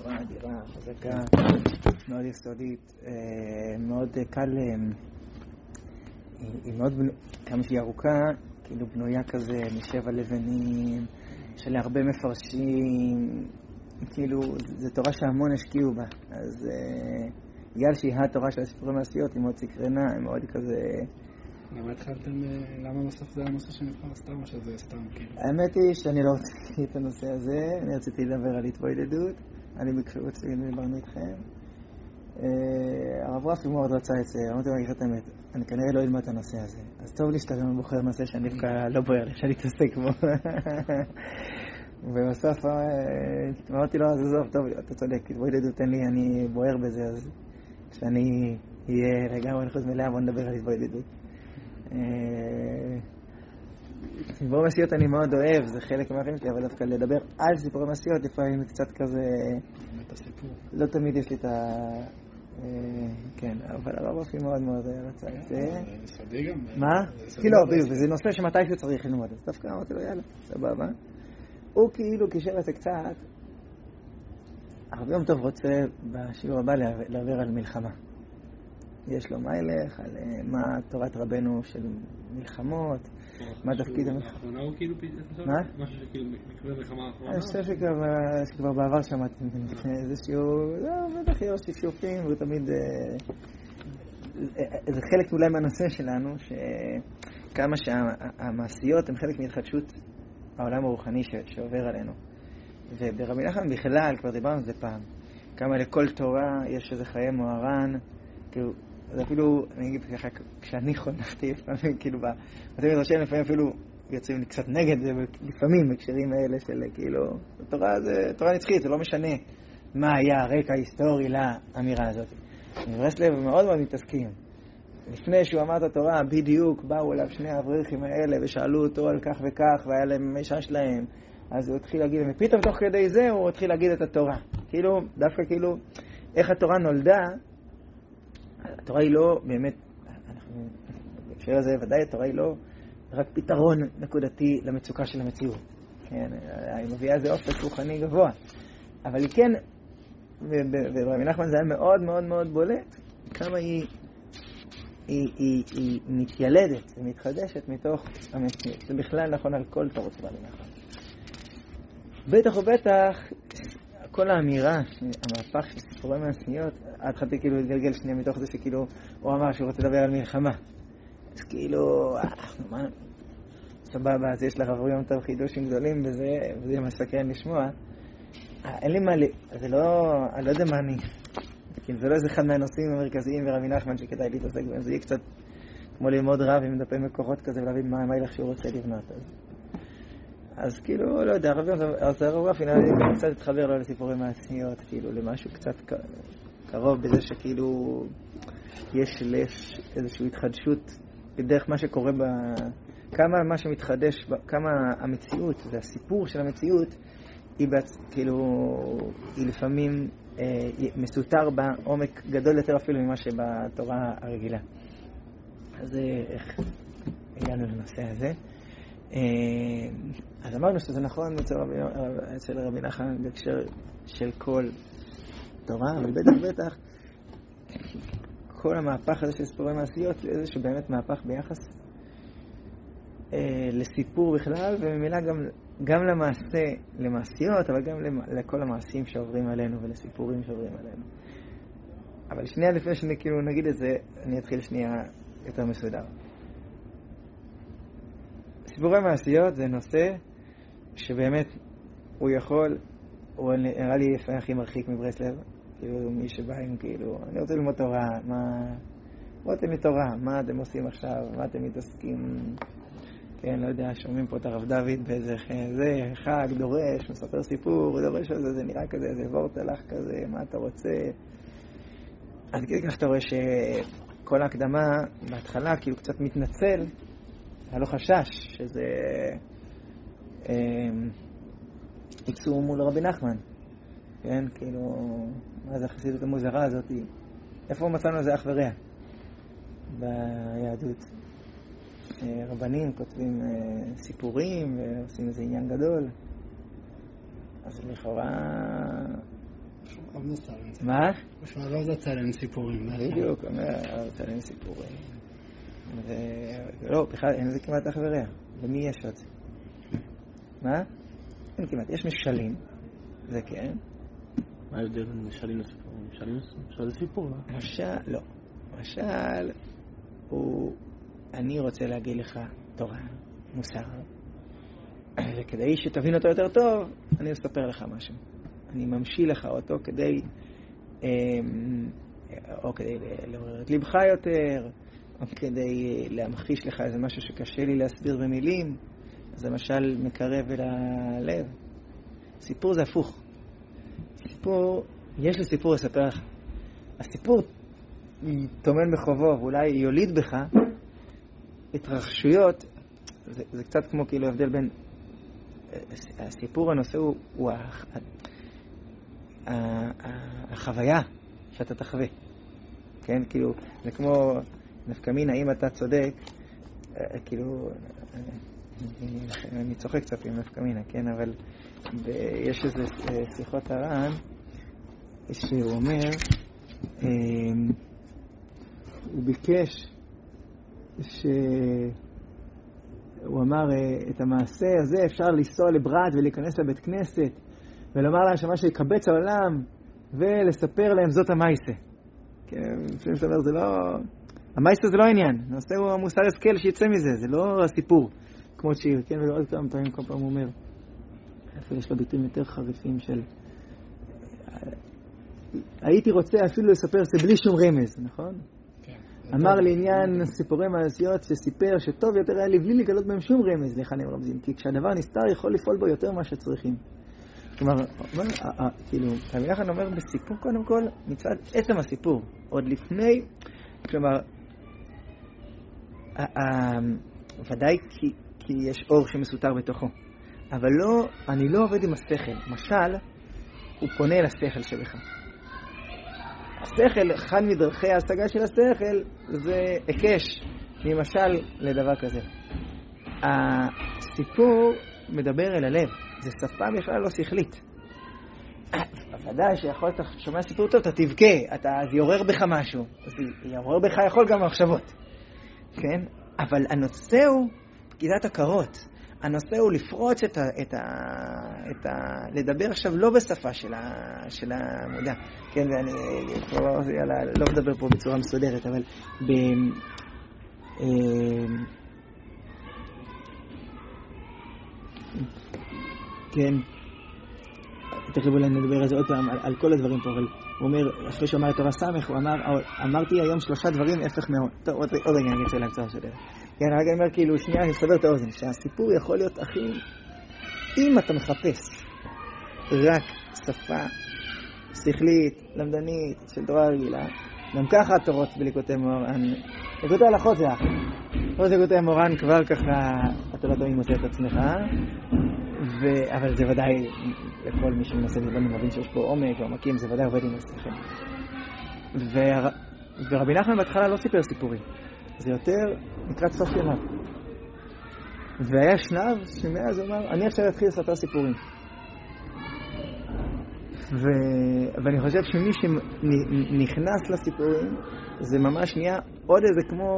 תורה אדירה, חזקה, מאוד יסודית, מאוד קל, היא מאוד, כמה שהיא ארוכה, כאילו בנויה כזה משבע לבנים, של הרבה מפרשים, כאילו זו תורה שהמון השקיעו בה, אז בגלל שהיא התורה של הסיפורים מעשיות, היא מאוד סקרנה, היא מאוד כזה... למה התחלתם, למה בסוף זה הנושא שנבחר סתם או שזה סתם כאילו? האמת היא שאני לא רציתי את הנושא הזה, אני רציתי לדבר על התבודדות, אני בקריאות דיברנו איתכם. הרב רפי מאוד רצה את זה, אמרתי לו, את האמת, אני כנראה לא אלמד את הנושא הזה, אז טוב לי שאתה גם בוחר נושא שאני דווקא לא בוער לי, שאני אתעסק בו. ובסוף אמרתי לו, אז עזוב, טוב, אתה צודק, התבודדות אין לי, אני בוער בזה, אז כשאני אהיה לגמרי נחוץ מלאה, בוא נדבר על התבודדות. סיפורי מעשיות אני מאוד אוהב, זה חלק מהחיים שלי, אבל דווקא לדבר על סיפורי מעשיות לפעמים קצת כזה... לא תמיד יש לי את ה... כן, אבל הרב רפי מאוד מאוד רצה את זה. סודי גם. מה? כי לא, בדיוק, וזה נושא שמתישהו צריך ללמוד, אז דווקא אמרתי לו, יאללה, סבבה. הוא כאילו קישר את זה קצת, הרב יום טוב רוצה בשיעור הבא לדבר על מלחמה. יש לו מה ילך, על מה תורת רבנו של מלחמות, מה תפקיד המלחמה. האחרונה הוא כאילו מה? משהו שכאילו מקרה מלחמה האחרונה? אני חושב שכבר בעבר שמעתי איזשהו, בטח יש שיופים, והוא תמיד, זה חלק אולי מהנושא שלנו, שכמה שהמעשיות הם חלק מהתחדשות העולם הרוחני שעובר עלינו. וברבי נחמן בכלל, כבר דיברנו על זה פעם, כמה לכל תורה יש איזה חיי מוהר"ן, כאילו, אז אפילו, אני אגיד ככה, כשאני חונכתי, לפעמים, כאילו, בתי מדרשים לפעמים אפילו יוצאים לי קצת נגד זה, לפעמים, בקשרים האלה של, כאילו, התורה זה תורה נצחית, זה לא משנה מה היה הרקע ההיסטורי לאמירה הזאת. ברסלב מאוד מאוד מתעסקים. לפני שהוא אמר את התורה, בדיוק באו אליו שני האברכים האלה ושאלו אותו על כך וכך, והיה להם מישה שלהם, אז הוא התחיל להגיד, ופתאום תוך כדי זה הוא התחיל להגיד את התורה. כאילו, דווקא כאילו, איך התורה נולדה, התורה היא לא באמת, אנחנו בהקשר הזה ודאי התורה היא לא רק פתרון נקודתי למצוקה של המציאות. כן, היא מביאה איזה אופק רוחני גבוה. אבל היא כן, ורבי נחמן זה היה מאוד מאוד מאוד בולט, כמה היא מתיילדת ומתחדשת מתוך המציאות. זה בכלל נכון על כל תורות רבי נחמן. בטח ובטח, כל האמירה, המהפך של סיפורי מעשיות, התחלתי כאילו להתגלגל שנייה מתוך זה שכאילו הוא אמר שהוא רוצה לדבר על מלחמה. אז כאילו, מה? סבבה, אז יש לרב יום טוב חידושים גדולים וזה מסקרן לשמוע. אין לי מה, זה לא, אני לא יודע מה אני. כאילו, זה לא איזה אחד מהנושאים המרכזיים ברבי נחמן שכדאי להתעסק בהם. זה יהיה קצת כמו ללמוד רב עם דפי מקורות כזה ולהבין מה ילך שהוא רוצה לבנות. אז כאילו, לא יודע, אז הרב רפי קצת התחבר לו לסיפורי מעשיות, כאילו, למשהו קצת קרוב בזה שכאילו יש איזושהי התחדשות בדרך מה שקורה כמה מה שמתחדש, כמה המציאות, זה הסיפור של המציאות, היא כאילו, היא לפעמים מסותר בעומק גדול יותר אפילו ממה שבתורה הרגילה. אז איך הגענו לנושא הזה. אז אמרנו שזה נכון אצל רבי נחמן בהקשר של כל תורה, אבל בטח כל המהפך הזה של סיפורי מעשיות זה איזשהו באמת מהפך ביחס לסיפור בכלל, וממילא גם למעשיות, אבל גם לכל המעשים שעוברים עלינו ולסיפורים שעוברים עלינו. אבל שנייה לפני שכאילו נגיד את זה, אני אתחיל שנייה יותר מסודר. סיפורי מעשיות זה נושא שבאמת הוא יכול, הוא נראה לי לפעמים הכי מרחיק מברסלב, כאילו מי שבא עם כאילו, אני רוצה ללמוד תורה, בוא אתם מתורה, מה אתם עושים עכשיו, מה אתם מתעסקים, כן, לא יודע, שומעים פה את הרב דוד באיזה זה, חג, דורש, מספר סיפור, דורש על זה, זה נראה כזה, איזה וורט הלך כזה, מה אתה רוצה, אז כך אתה רואה שכל ההקדמה בהתחלה כאילו קצת מתנצל, היה לו חשש שזה ייצור מול רבי נחמן, כן, כאילו, מה זה החסידות המוזרה הזאת, איפה מצאנו זה אח ורע ביהדות? רבנים כותבים סיפורים ועושים איזה עניין גדול, אז לכאורה מה? הוא לא רוצה להם סיפורים. בדיוק, רוצה להם סיפורים. לא, בכלל אין לזה כמעט אח ורע. ומי יש עוד? מה? אין כמעט, יש משלים, זה כן. מה ההבדל בין משלים לסיפורים? משל זה סיפור, לא? לא. משל הוא, אני רוצה להגיד לך תורה, מוסר, וכדי שתבין אותו יותר טוב, אני אספר לך משהו. אני ממשיל לך אותו כדי, או כדי לעורר את לבך יותר, או כדי להמחיש לך איזה משהו שקשה לי להסביר במילים. זה למשל מקרב אל הלב. סיפור זה הפוך. סיפור, יש לי סיפור לספר לך. הסיפור יתומן בחובו, ואולי יוליד בך התרחשויות. זה קצת כמו כאילו הבדל בין הסיפור, הנושא הוא החוויה שאתה תחווה. כן, כאילו, זה כמו נפקא מינה, אם אתה צודק, כאילו, אני צוחק קצת עם נפקא מינה, כן, אבל יש איזה שיחות הר"ן שהוא אומר, הוא ביקש הוא אמר את המעשה הזה אפשר לנסוע לברד ולהיכנס לבית כנסת ולומר להם שמה שיקבץ העולם ולספר להם זאת המעשה. כן, לפעמים שאומר זה לא, המעשה זה לא העניין, הנושא הוא המוסר השכל שיצא מזה, זה לא הסיפור כמו שיר, כן, ועוד כמה פעמים כל פעם הוא אומר, אפילו יש לו ביטויים יותר חריפים של הייתי רוצה אפילו לספר זה בלי שום רמז, נכון? אמר לעניין סיפורי מעשיות שסיפר שטוב יותר היה לי בלי לגלות בהם שום רמז לאן הם רמזים, כי כשהדבר נסתר יכול לפעול בו יותר ממה שצריכים. כלומר, כאילו, רבי נחמן אומר בסיפור קודם כל מצד עצם הסיפור, עוד לפני, כלומר, ודאי כי יש אור שמסותר בתוכו, אבל לא, אני לא עובד עם השכל. משל, הוא פונה אל השכל שבך. השכל, אחד מדרכי ההשגה של השכל, זה הקש, למשל, לדבר כזה. הסיפור מדבר אל הלב, זה שפה בכלל לא שכלית. ודאי שיכול להיות, שומע סיפור טוב, אתה תבכה, זה יעורר בך משהו, זה יעורר בך יכול גם מחשבות, כן? אבל הנושא הוא פקידת הקרות. הנושא הוא לפרוץ לדבר עכשיו לא בשפה של המודע. כן, ואני לא מדבר פה בצורה מסודרת, אבל כן, תכף אולי נדבר על זה עוד פעם, על כל הדברים פה, אבל הוא אומר, אחרי שאומר את תורה סמך, הוא אמרתי היום 3 דברים הפך מאוד. טוב, עוד רגע אני אצא להקצר של דרך. כן, רגע אני אומר כאילו, שנייה, אני אסבר את האוזן, שהסיפור יכול להיות הכי, אם אתה מחפש רק שפה שכלית, למדנית, של תורה רגילה, גם ככה התורות בליקוטי מורן, ליקוטי הלכות זה אחר. לא ליקוטי מורן כבר ככה, אתה לא תמיד מוצא את עצמך, אבל זה ודאי, לכל מי שמנסה לדון מבין שיש פה עומק ועומקים, זה ודאי עובד עם השכל. ורבי נחמן בהתחלה לא סיפר סיפורים. זה יותר לקראת סוף ימיו. והיה שלב שמאז הוא אמר, אני עכשיו אתחיל לספר סיפורים. ואני חושב שמי שנכנס לסיפורים, זה ממש נהיה עוד איזה כמו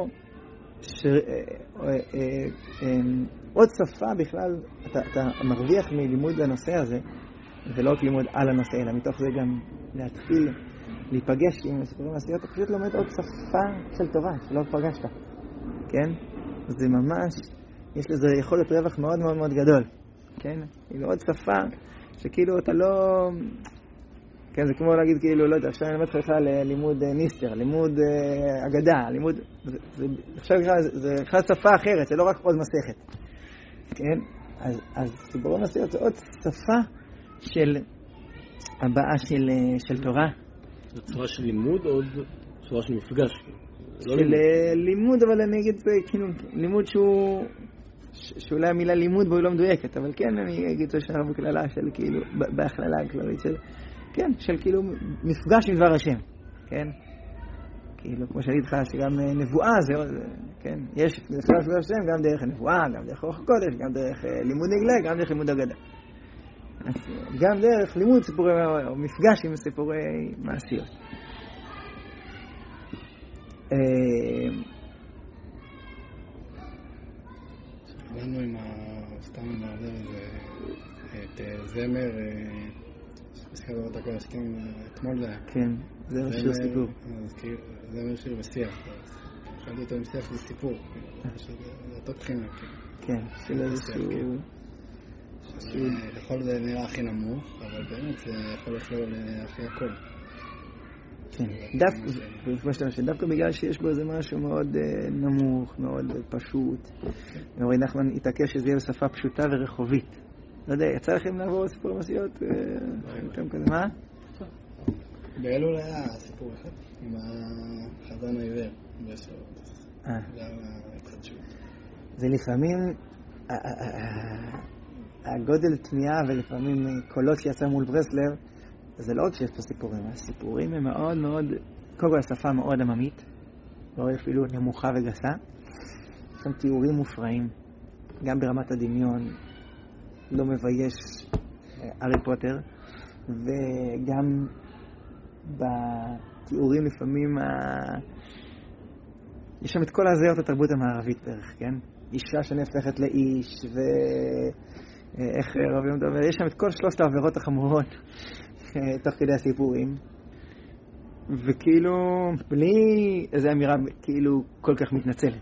עוד שפה בכלל, אתה מרוויח מלימוד הנושא הזה, ולא רק לימוד על הנושא, אלא מתוך זה גם להתחיל להיפגש עם סיפורים מעשיות, אתה פשוט לומד עוד שפה של תורה, שלא פגשת. כן? זה ממש, יש לזה יכול להיות רווח מאוד מאוד מאוד גדול. כן? היא עוד שפה שכאילו אתה לא, כן, זה כמו להגיד כאילו, לא יודע, עכשיו אני למד לך ללימוד ניסטר, לימוד אגדה, לימוד, עכשיו זה בכלל שפה אחרת, זה לא רק עוד מסכת. כן? אז סיפורי מעשיות זה עוד שפה של הבאה של תורה. זו צורה של לימוד או צורה של מפגש? של לימוד, אבל אני אגיד זה כאילו לימוד שאולי המילה לימוד בו היא לא מדויקת, אבל כן אני אגיד זה שער בכללה של כאילו, בהכללה הכללית של, כן, של כאילו מפגש עם דבר השם, כן? כאילו, כמו שאני איתך, שגם נבואה זה, כן? יש מפגש עם דבר השם גם דרך הנבואה, גם דרך אורך הקודש, גם דרך לימוד נגלה, גם דרך לימוד אגדה. גם דרך לימוד סיפורי, או מפגש עם סיפורי מעשיות. לנו עם סתם מעבר את זמר, שפסקה לראות הכל השכים, אתמול זה היה. כן, זמר שיר סיפור. זמר שיר ושיח. שאלתי אותו עם שיח זה סיפור. זה אותו בחינה. כן, של איזשהו... לכל זה נראה הכי נמוך, אבל באמת זה יכול לכלול הכי הכל. כן, דווקא בגלל שיש בו איזה משהו מאוד נמוך, מאוד פשוט. רבי נחמן התעקש שזה יהיה בשפה פשוטה ורחובית. לא יודע, יצא לכם לעבור סיפור מעשיות? מה? באלול היה סיפור אחד עם החזן העיוור בסוף. זה היה התחדשות. זה לפעמים הגודל תמיעה ולפעמים קולות שיצא מול ברסלב, זה לא עוד שיש פה סיפורים, הסיפורים הם מאוד מאוד, קודם כל השפה מאוד עממית, לא אפילו נמוכה וגסה, יש שם תיאורים מופרעים, גם ברמת הדמיון, לא מבייש הארי פוטר, וגם בתיאורים לפעמים, יש שם את כל הזיות התרבות המערבית בערך, כן? אישה שנהפכת לאיש, ואיך רבים מדבר, יש שם את כל שלושת העבירות החמורות, תוך כדי הסיפורים, וכאילו בלי איזו אמירה כאילו כל כך מתנצלת.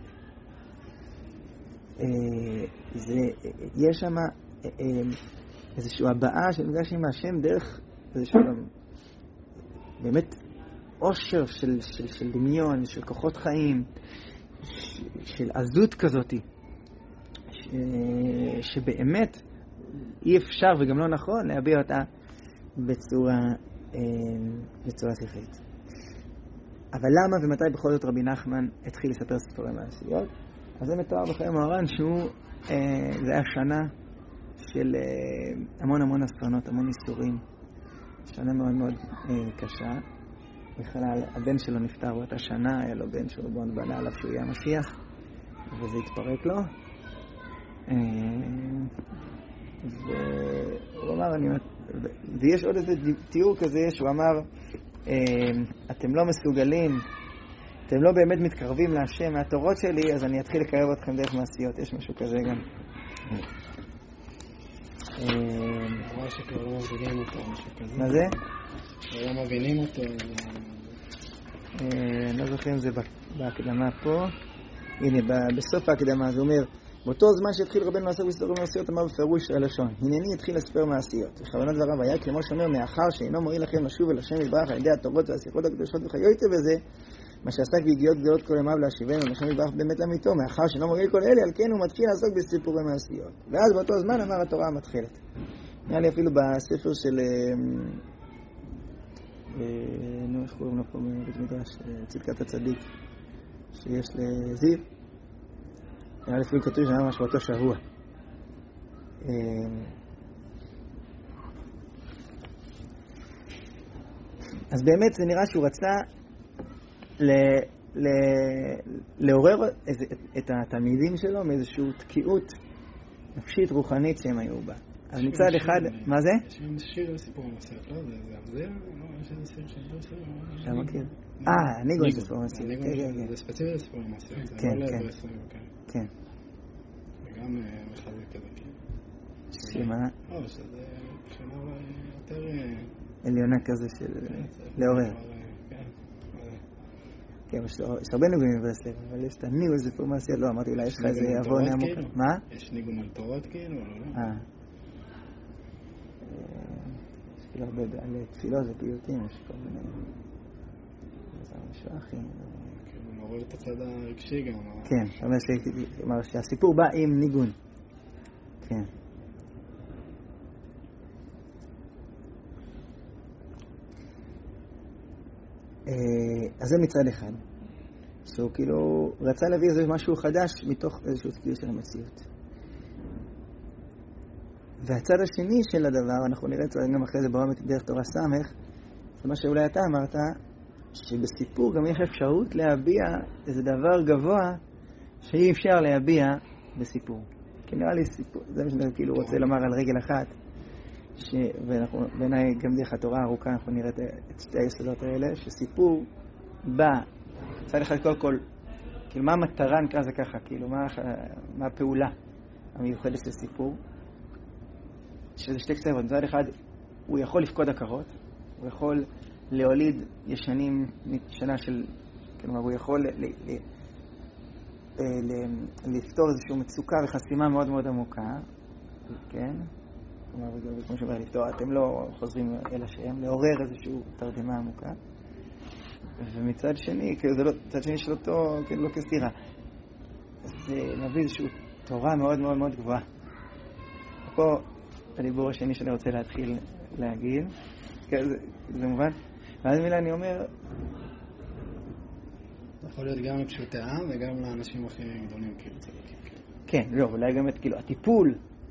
יש שם איזושהי הבעה של מפגש עם השם דרך איזשהו באמת עושר של דמיון, של כוחות חיים, של עזות כזאת, שבאמת אי אפשר וגם לא נכון להביע אותה בצורה שכלית. אבל למה ומתי בכל זאת רבי נחמן התחיל לספר סיפורי מעשיות? אז זה מתואר בחיי מוהר"ן שהוא, זה היה שנה של המון אסונות, המון איסורים. שנה מאוד מאוד קשה. בכלל הבן שלו נפטר באותה שנה, היה לו בן שהוא בנה עליו שהוא יהיה המשיח, וזה התפרק לו. והוא אמר, ויש עוד איזה תיאור כזה, שהוא אמר, אתם לא מסוגלים, אתם לא באמת מתקרבים להשם מהתורות שלי, אז אני אתחיל לקרב אתכם דרך מעשיות. יש משהו כזה גם. אמרה שכבר לא מבינים אותו, משהו כזה. מה זה? לא מבינים אותו. לא זוכר אם זה בהקדמה פה. הנה, בסוף ההקדמה זה אומר, באותו זמן שהתחיל רבנו לעסוק בסיפורי מעשיות, אמר בפירוש הלשון, הנני התחיל לספר מעשיות. וכוונת דבריו היה כמו שאומר, מאחר שאינו מועיל לכם לשוב אל השם יתברך על ידי התורות והשיחות הקדושות וכיוצא בזה, מה שעסק ביגיעות גדולות כל ימיו להשיבנו לשם יתברך באמת לאמיתו, מאחר שאינו מועיל כל אלה, על כן הוא מתחיל לעסוק בסיפורי מעשיות. ואז באותו זמן אמר התורה המתחילת. נראה לי אפילו בספר של איך קוראים לו פה בבית מדרש, צדקת הצדיק שיש לזיו, נראה לי אפילו כתוב שהיה ממש באותו שבוע. אז באמת זה נראה שהוא רצה לעורר את התלמידים שלו מאיזושהי תקיעות נפשית רוחנית שהם היו בה. אז מצד אחד, מה זה? יש שם שיר לסיפור המעשיות, לא? זה יש איזה שיר של דוסר? אתה מכיר? ניגון של סיפור המעשיות. זה ספציפי לסיפור המעשיות. כן. וגם מחזק כזה, כן. שמה? לא, שזה מבחינה אולי יותר... עליונה כזה של לעורר. כן, יש הרבה ניגונים בברסלב, אבל יש את הניגון של סיפור מעשיות. לא, אמרתי, אולי יש לך איזה עבור נעמוק. מה? יש ניגון על תורות כאילו, לא? יש כאילו הרבה על תפילות ופיוטים, יש כל מיני... זה משהו הכי... כאילו, מעורר את הצד הרגשי גם. כן, אומר שהסיפור בא עם ניגון. כן. אז זה מצד אחד. שהוא כאילו רצה להביא איזה משהו חדש מתוך איזשהו תקיעות של המציאות. והצד השני של הדבר, אנחנו נראה את זה גם אחרי זה ברמת דרך תורה סמך, זה מה שאולי אתה אמרת, שבסיפור גם יש אפשרות להביע איזה דבר גבוה שאי אפשר להביע בסיפור. כי נראה לי סיפור, זה מה שאני כאילו רוצה לומר על רגל אחת, ובעיניי גם דרך התורה הארוכה אנחנו נראה את שתי היסודות האלה, שסיפור בא, צד אחד כל, כאילו מה המטרה נקרא זה ככה, כאילו מה הפעולה המיוחדת של סיפור, שזה שתי קצוות. מצד אחד הוא יכול לפקוד עקרות, הוא יכול להוליד ישנים משנה של, כלומר הוא יכול לפתור איזושהי מצוקה וחסימה מאוד מאוד עמוקה, כן? כלומר, כמו שאומר, לפתור, אתם לא חוזרים אל השם, לעורר איזושהי תרדמה עמוקה. ומצד שני, כאילו זה לא, מצד שני של אותו, כאילו לא כסתירה. זה מביא איזושהי תורה מאוד מאוד מאוד גבוהה. פה הדיבור השני שאני רוצה להתחיל להגיד, זה מובן? ואז מילה אני אומר, זה יכול להיות גם לפשוטי העם וגם לאנשים הכי גדולים כאילו צדוקים. כן, לא, אולי גם את כאילו הטיפול.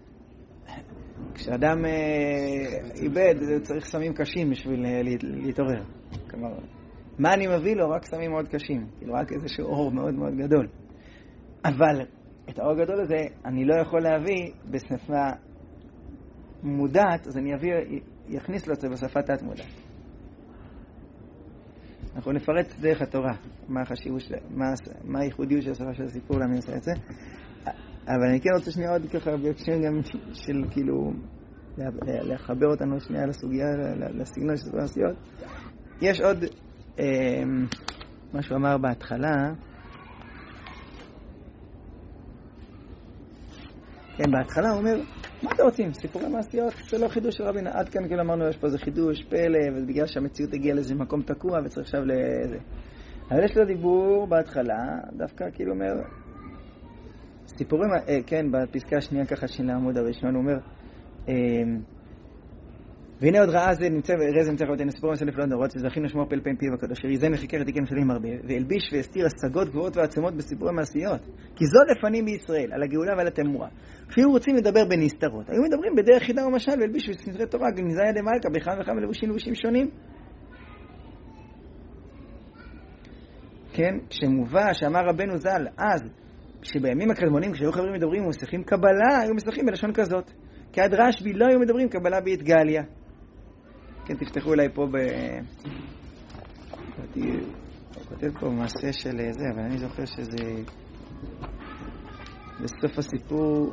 כשאדם איבד, צריך סמים קשים בשביל להתעורר. כלומר, מה אני מביא לו? רק סמים מאוד קשים. כאילו רק איזשהו אור מאוד מאוד גדול. אבל את האור הגדול הזה אני לא יכול להביא בשפה מודעת, אז אני יכניס לו את זה בשפה תת-מודעת. אנחנו נפרט דרך התורה מה החשיבות, מה הייחודיות של השפה של הסיפור, למה אני עושה את זה. אבל אני כן רוצה שנייה עוד ככה בהקשר גם של כאילו לחבר אותנו שנייה לסוגיה, לסגנון של סיפור המעשיות. יש עוד מה שהוא אמר בהתחלה, כן, בהתחלה הוא אומר, מה אתם רוצים? סיפורי מעשיות זה לא חידוש של רבינו. עד כאן כאילו אמרנו, יש פה איזה חידוש, פלא, וזה בגלל שהמציאות הגיעה לאיזה מקום תקוע וצריך עכשיו לזה. אבל יש לו דיבור בהתחלה, דווקא כאילו אומר, סיפורים, כן, בפסקה השנייה ככה של העמוד הראשון, הוא אומר, והנה עוד ראה זה נמצא ורז נמצא חבטן הסיפור מסע לפלאות דורות, שזכינו שמור פל פעם פיו הקדוש, שריזן וחיקר את עיקן שלים הרבה, והלביש והסתיר השגות גבוהות ועצמות בסיפורי מעשיות. כי זו לפנים בישראל, על הגאולה ועל התמורה. כשהיו רוצים לדבר בנסתרות, היו מדברים בדרך חידה ומשל, והלביש וסתרי תורה, גניזה ידי מלכה, בכמה וכמה לבושים שונים. כן, כשמובא, שאמר רבנו ז"ל, אז, כשבימים הקדמונים, כשהיו חברים מדברים ומסכים קבלה, היו מסכים בלשון כזאת. כי עד רשב"י לא היו מדברים קבלה בהתגליה. כן, תפתחו אליי פה הוא כותב פה מעשה של זה, אבל אני זוכר שזה בסוף הסיפור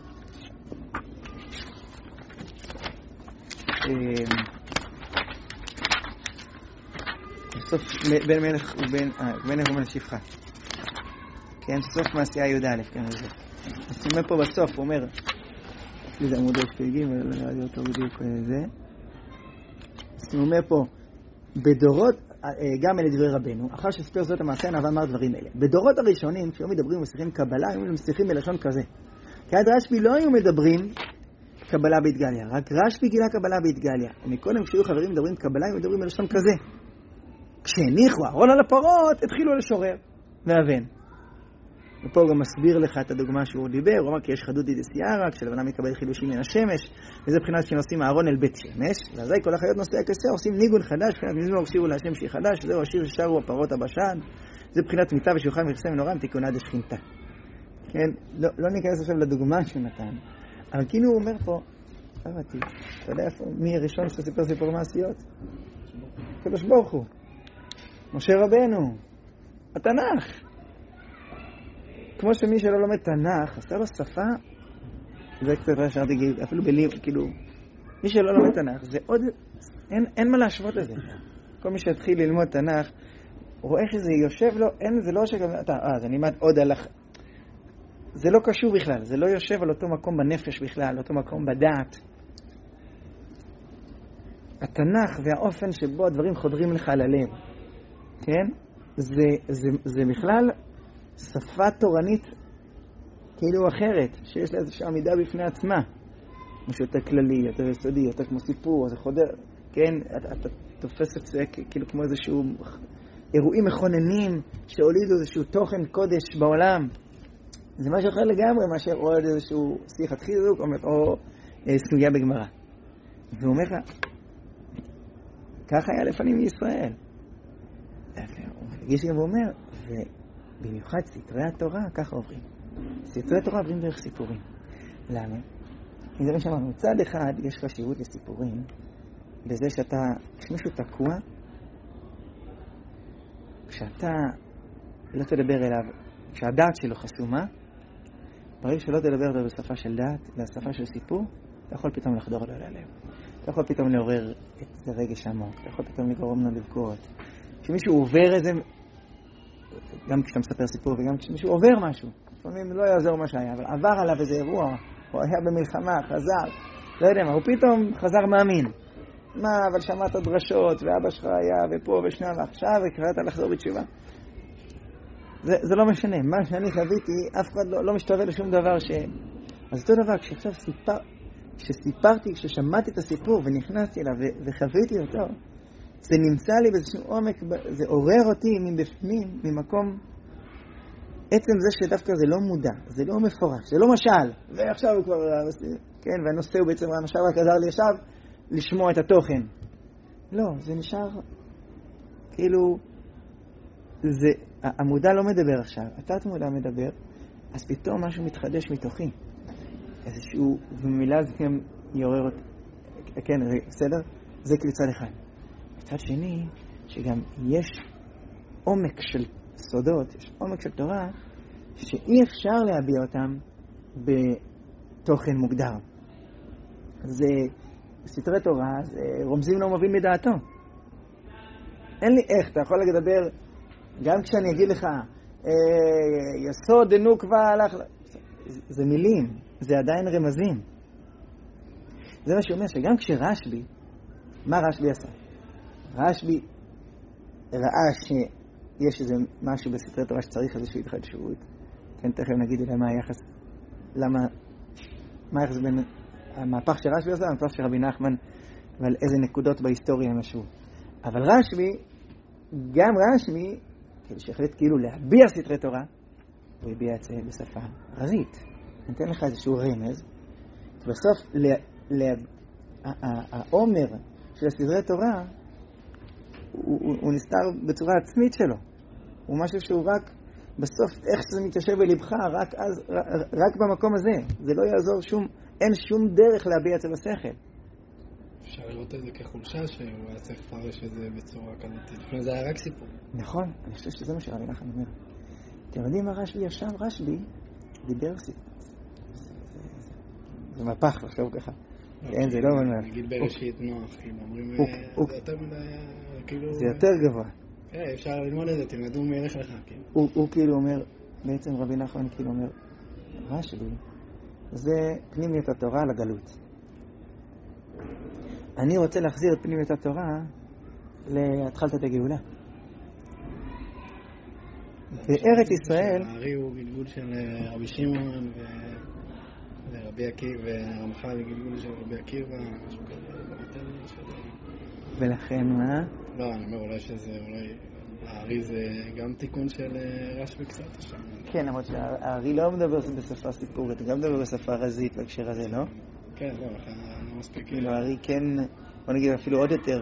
בסוף בין מלך ובין שפחה. כן, סוף מעשייה י"א, כן, זה. אז הוא אומר פה בסוף, הוא אומר, זה עמוד השפגים, ולא נראה לי אותו בדיוק זה. אז הוא אומר פה, בדורות, גם אלה דברי רבנו, אחר שספר זאת המעשה נעבה אמר דברים אלה. בדורות הראשונים, כשהיו מדברים ומסליחים קבלה, היו מסליחים בלשון כזה. כי עד רשב"י לא היו מדברים קבלה בהתגליה, רק רשב"י גילה קבלה בהתגליה. ומקודם כשהיו חברים מדברים קבלה, היו מדברים בלשון כזה. כשהניחו אהרון על הפרות, התחילו לשורר והבן. ופה הוא גם מסביר לך את הדוגמה שהוא דיבר, הוא אמר כי יש חדות דידי סיירה, כשלבנה מקבל חידושים מן השמש, וזה בחינת שנושאים אהרון אל בית שמש, ואזי כל החיות נושאי הכסר עושים ניגון חדש, בחינת מזמור שירו להשם שהיא חדש, וזהו השיר ששרו הפרות הבשן, זה בחינת מיטה ושולחן מכסה מנורם תיקונה דשכינתה. כן, לא ניכנס עכשיו לדוגמה שהוא נתן, אבל כאילו הוא אומר פה, אמרתי, אתה יודע איפה, מי הראשון שסיפר סיפורי מעשיות? הקדוש ברוך הוא, משה רבנו, התנ"ך. כמו שמי שלא לומד תנ"ך, עשה לו שפה, זה קצת רשרתי, אפילו כאילו, מי שלא לומד תנ"ך, זה עוד, אין מה להשוות לזה. כל מי שהתחיל ללמוד תנ"ך, רואה שזה יושב לו, זה לא שגם, אז אני מעט עוד הלך, זה לא קשור בכלל, זה לא יושב על אותו מקום בנפש בכלל, על אותו מקום בדעת. התנ"ך והאופן שבו הדברים חודרים לך ללב, כן? זה בכלל שפה תורנית כאילו אחרת, שיש לה איזושהי עמידה בפני עצמה. משהו יותר כללי, יותר יסודי, יותר כמו סיפור, זה חודר, כן? אתה תופס את זה כאילו כמו איזשהו אירועים מכוננים שהולידו איזשהו תוכן קודש בעולם. זה משהו אחר לגמרי מאשר עוד איזשהו שיחת חיזוק או סוגיה בגמרא. והוא אומר לך, ככה היה לפנים מישראל. הוא מגיש גם ואומר, במיוחד סתרי התורה, ככה עוברים. סתרי התורה עוברים דרך סיפורים. למה? זה מה שאמרנו, מצד אחד יש חשיבות לסיפורים, בזה כשמישהו תקוע, כשאתה לא תדבר אליו, כשהדעת שלו חסומה, ברגע שלא תדבר אותו בשפה של דעת, בשפה של סיפור, אתה יכול פתאום לחדור לו ללב. אתה יכול פתאום לעורר את הרגש עמוק, אתה יכול פתאום לגרום לו לבכות. כשמישהו עובר איזה, גם כשאתה מספר סיפור וגם כשמישהו עובר משהו, לפעמים לא יעזור מה שהיה, אבל עבר עליו איזה אירוע, הוא היה במלחמה, חזר, לא יודע מה, הוא פתאום חזר מאמין. מה, אבל שמעת דרשות, ואבא שלך היה, ופה ושנה, ועכשיו, וקראת לחזור בתשובה. זה לא משנה, מה שאני חוויתי, אף אחד לא משתווה לשום דבר אז אותו דבר, כשעכשיו כשסיפרתי, כששמעתי את הסיפור ונכנסתי אליו וחוויתי אותו, זה נמצא לי באיזשהו עומק, זה עורר אותי מבפנים, ממקום, עצם זה שדווקא זה לא מודע, זה לא מפורש, זה לא משל, ועכשיו הוא כבר, כן, והנושא הוא בעצם, המשל רק עזר לי עכשיו, לשמוע את התוכן. לא, זה נשאר, כאילו, המודע לא מדבר עכשיו, התת מודע מדבר, אז פתאום משהו מתחדש מתוכי. איזשהו, במילה זה גם יעורר אותי. כן, בסדר? זה כאילו צד אחד. מצד שני, שגם יש עומק של סודות, יש עומק של תורה, שאי אפשר להביע אותם בתוכן מוגדר. זה סתרי תורה, זה רומזים לא מבין מדעתו. אין לי איך, אתה יכול לדבר, גם כשאני אגיד לך, יסוד נוקבה הלך, זה מילים, זה עדיין רמזים. זה מה שאומר שגם כשרשב"י, מה רשב"י עשה? רשב"י ראה שיש איזה משהו בסתרי תורה שצריך איזושהי התחדשות. כן, תכף נגיד אליי מה היחס, מה היחס בין המהפך שרשב"י עשה, המהפך של רבי נחמן, ועל איזה נקודות בהיסטוריה הם משהו. אבל רשב"י, גם רשב"י, כדי שהחליט כאילו להביע סתרי תורה, הוא הביע את זה בשפה ערבית. אני אתן לך איזשהו רמז. בסוף, העומר של סתרי תורה, הוא נסתר בצורה עצמית שלו. הוא משהו שהוא רק, בסוף, איך שזה מתיישב בלבך, רק במקום הזה. זה לא יעזור שום, אין שום דרך להביע את זה בשכל. אפשר לראות את זה כחולשה שהוא היה צריך לפרש את זה בצורה כזאת. לפני זה היה רק סיפור. נכון, אני חושב שזה מה שרבי נחמן אומר. אתם יודעים מה רשב"י ישב? רשב"י דיבר סיפור. זה מהפך לחשוב ככה. כן, זה לא אומר. נגיד בראשית נוח, כאילו אומרים, זה יותר מדי, כאילו... זה יותר גבוה. כן, אפשר ללמוד את זה, תלמדו מי ילך לך, כאילו. הוא כאילו אומר, בעצם רבי נחמן כאילו אומר, רשב"י, זה פנימיות התורה לגלות. אני רוצה להחזיר את פנימיות התורה להתחלת הגאולה. בארץ ישראל... הארי הוא גלגול של רבי שמעון ורבי עקיבא, והרמח"ל גלגול של רבי עקיבא, משהו כזה. ולכן מה? לא, אני אומר אולי שזה, אולי הארי זה גם תיקון של רשב"י קצת שם. כן, למרות שהארי לא מדבר בשפה סיפורית, הוא גם מדבר בשפה רזית בהקשר הזה, לא? כן, לא, לא מספיק. כאילו הארי כן, בוא נגיד אפילו עוד יותר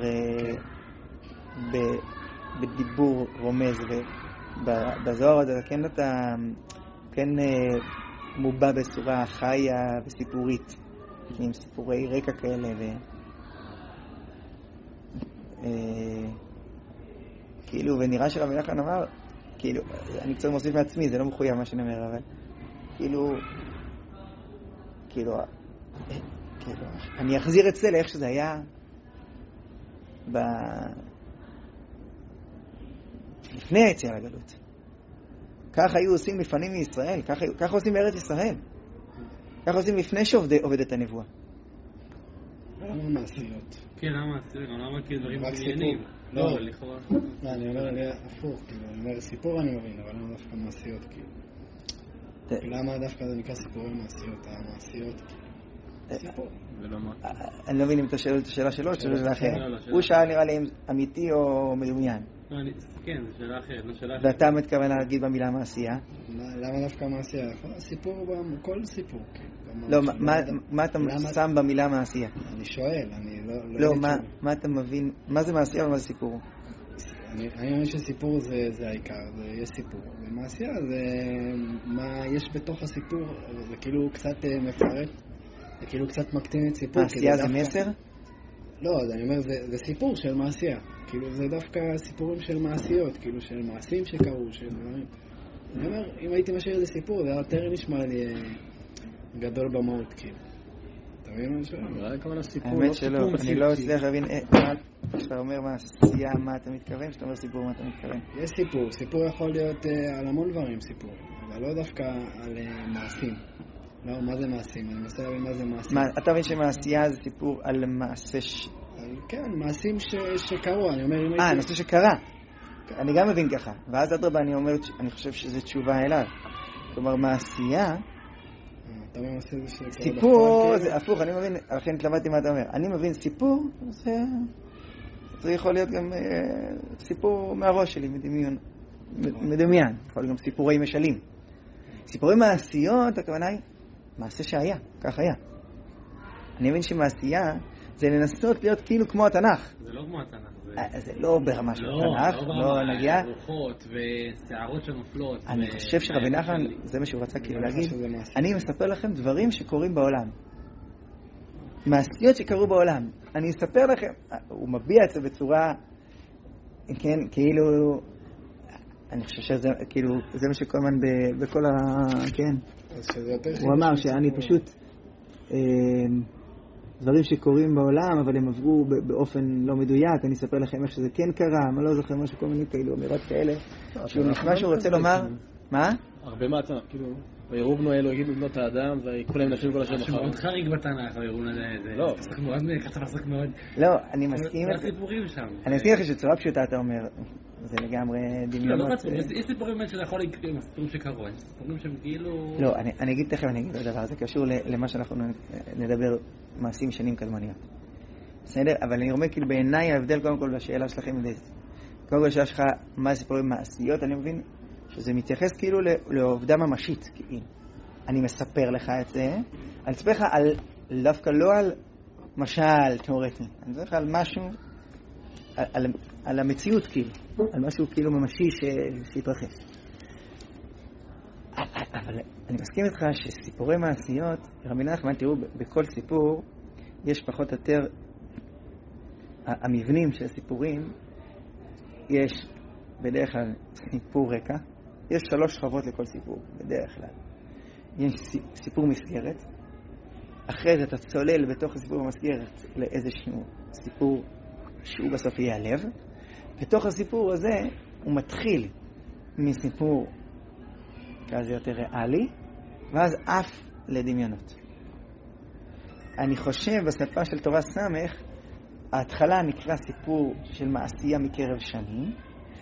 בדיבור רומז, ובזוהר הזה כן מובע בצורה חיה וסיפורית, עם סיפורי רקע כאלה, כאילו, ונראה שרבי נחמן אמר, כאילו, אני קצת מוסיף מעצמי, זה לא מחויב מה שאני אומר, אבל כאילו, אני אחזיר את זה לאיך שזה היה לפני היציאה לגלות. כך היו עושים לפנים מישראל, כך עושים בארץ ישראל. כך עושים לפני שעובד את הנבואה. למה מעשיות? כן, למה מעשיות? למה כאילו דברים עניינים? לא, לכאורה. לא, אני אומר עליה הפוך, כאילו, אני אומר סיפור אני מבין, אבל למה דווקא מעשיות, כאילו? למה דווקא זה נקרא סיפורי מעשיות, המעשיות, סיפור. אני לא מבין אם אתה שואל את השאלה שלו, או שאלה אחרת. הוא שאל נראה לי אם אמיתי או מדומיין. כן, זו שאלה אחרת, לא שאלה אחרת. ואתה מתכוון להגיד במילה מעשייה? למה דווקא מעשייה? סיפור, כל סיפור. לא, מה אתה שם במילה מעשייה? אני שואל, אני לא... לא, מה אתה מבין? מה זה מעשייה ומה זה סיפור? אני אומר שסיפור זה העיקר, יש סיפור. ומעשייה זה מה יש בתוך הסיפור, זה כאילו קצת מפרט זה כאילו קצת מקטין את סיפור. מעשייה זה מסר? לא, אני אומר, זה סיפור של מעשייה. כאילו זה דווקא סיפורים של מעשיות, כאילו של מעשים שקרו, של דברים. אני אומר, אם הייתי משאיר איזה סיפור, זה יותר נשמע לי גדול במהות, כאילו. אתה מבין מה שאני אומר? האמת שלא, אני לא אצליח להבין כשאתה אומר מעשייה, מה אתה מתכוון? כשאתה אומר סיפור, מה אתה מתכוון? יש סיפור. סיפור יכול להיות על המון דברים, סיפור. אבל לא דווקא על מעשים. לא, מה זה מעשים? אני מנסה להבין מה זה מעשים. אתה מבין שמעשייה זה סיפור על מעשה כן, מעשים שקרו, אני אומר... נושא שקרה. אני גם מבין ככה. ואז אדרבה אני אומר, אני חושב שזה תשובה אליו. כלומר, מעשייה... אתה אומר מעשה זה שקרה... סיפור, זה הפוך, אני מבין, לכן התלמדתי מה אתה אומר. אני מבין סיפור, זה יכול להיות גם סיפור מהראש שלי, מדמיין. יכול להיות גם סיפורי משלים. סיפורי מעשיות, הכוונה היא, מעשה שהיה, כך היה. אני מבין שמעשייה זה לנסות להיות כאילו כמו התנ"ך. זה לא כמו התנ"ך. זה לא ברמה של התנ"ך, לא נגיע. רוחות ושערות שנופלות. אני חושב שרבי נחמן, זה מה שהוא רצה כאילו להגיד, אני מספר לכם דברים שקורים בעולם. מעשיות שקרו בעולם. אני אספר לכם, הוא מביע את זה בצורה, כן, כאילו, אני חושב שזה, כאילו, זה מה שכל הזמן בכל כן. הוא אמר שאני פשוט, דברים שקורים בעולם, אבל הם עברו באופן לא מדויק, אני אספר לכם איך שזה כן קרה, מה לא זוכר, משהו כל מיני כאלו, אמירות כאלה, שהוא נשמע שהוא רוצה לומר, מה? הרבה מעטה, כאילו, וירובנו אלוהים לבנות האדם, וכולם נשים כל השם אחר. מאוד חריג בתנ"ך, וירובנו זה. לא. כתב עסק מאוד. לא, אני מסכים. זה הסיפורים שם. אני מסכים לך שצורה פשוטה אתה אומר, זה לגמרי דמיונות. לא רצו, יש סיפורים באמת שזה יכול לקרוא, סיפורים שקרו, יש סיפורים שהם כאילו... לא, אני אגיד תכף, אני אגיד עוד דבר, זה קשור למה שאנחנו נדבר מעשים שנים קדמוניות. בסדר? אבל אני אומר כאילו בעיניי ההבדל קודם כל בשאלה שלכם, קודם כל השאלה שלך מה סיפורים מעשיות, אני מבין שזה מתייחס כאילו לעובדה ממשית, כאילו. אני מספר לך את זה, אני אספר לך דווקא לא על משל תיאורטי, אני אספר לך על משהו, על המציאות כאילו, על משהו כאילו ממשי שהתרחש. אבל אני מסכים איתך שסיפורי מעשיות, רבי נחמן, תראו, בכל סיפור יש פחות או יותר, המבנים של הסיפורים, יש בדרך כלל סיפור רקע, יש 3 שכבות לכל סיפור, בדרך כלל. יש סיפור מסגרת, אחרי זה אתה צולל בתוך הסיפור המסגרת לאיזשהו סיפור שהוא בסוף יהיה הלב. בתוך הסיפור הזה הוא מתחיל מסיפור כזה יותר ריאלי, ואז אף לדמיונות. אני חושב בשפה של תורה סמך, ההתחלה נקרא סיפור של מעשייה מקרב שנים,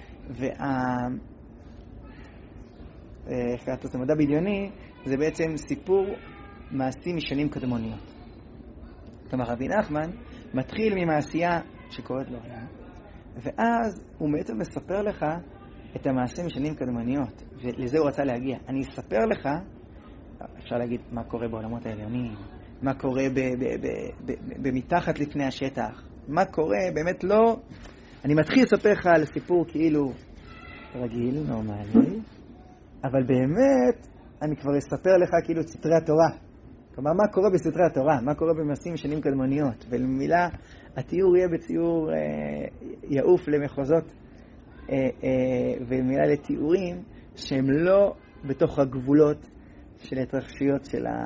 את המדע בדיוני זה בעצם סיפור מעשי משנים קדמוניות. כלומר, רבי נחמן מתחיל ממעשייה שקורית לעולם, ואז הוא בעצם מספר לך את המעשים משנים קדמוניות, ולזה הוא רצה להגיע. אני אספר לך, אפשר להגיד מה קורה בעולמות העליונים, מה קורה במתחת לפני השטח, מה קורה באמת לא, אני מתחיל לספר לך על סיפור כאילו רגיל, נורמלי, אבל באמת אני כבר אספר לך כאילו את סתרי התורה. כלומר, מה קורה בסתרי התורה? מה קורה במעשים משנים קדמוניות? ולמילה, התיאור יהיה בציור יעוף למחוזות, ומילה לתיאורים שהם לא בתוך הגבולות של ההתרחשויות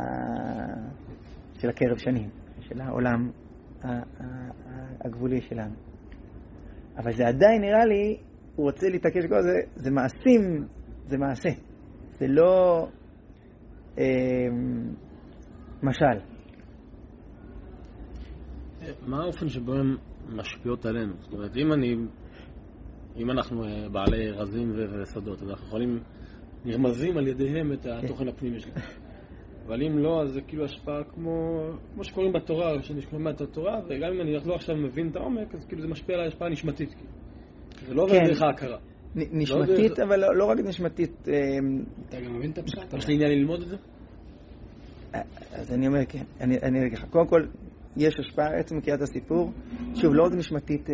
של הקרב שנים, של העולם הגבולי שלנו. אבל זה עדיין נראה לי, הוא רוצה להתעקש כל זה, זה מעשים, זה מעשה. זה לא משל. מה האופן שבו הן משפיעות עלינו? זאת אומרת, אם אנחנו בעלי רזים וסודות, אז אנחנו יכולים נרמזים על ידיהם את התוכן הפנימי שלנו. אבל אם לא, אז זה כאילו השפעה כמו שקוראים בתורה, שנשמע את התורה, וגם אם אני לא עכשיו מבין את העומק, אז כאילו זה משפיע על השפעה נשמתית. זה לא עובר דרך ההכרה. נשמתית, אבל לא רק נשמתית. אתה גם מבין את הפשט? יש לי עניין ללמוד את זה? אז אני אומר, כן. אני אגיד לך. קודם כל, יש השפעה, עצם מכירת הסיפור, שוב, לא רק נשמתית,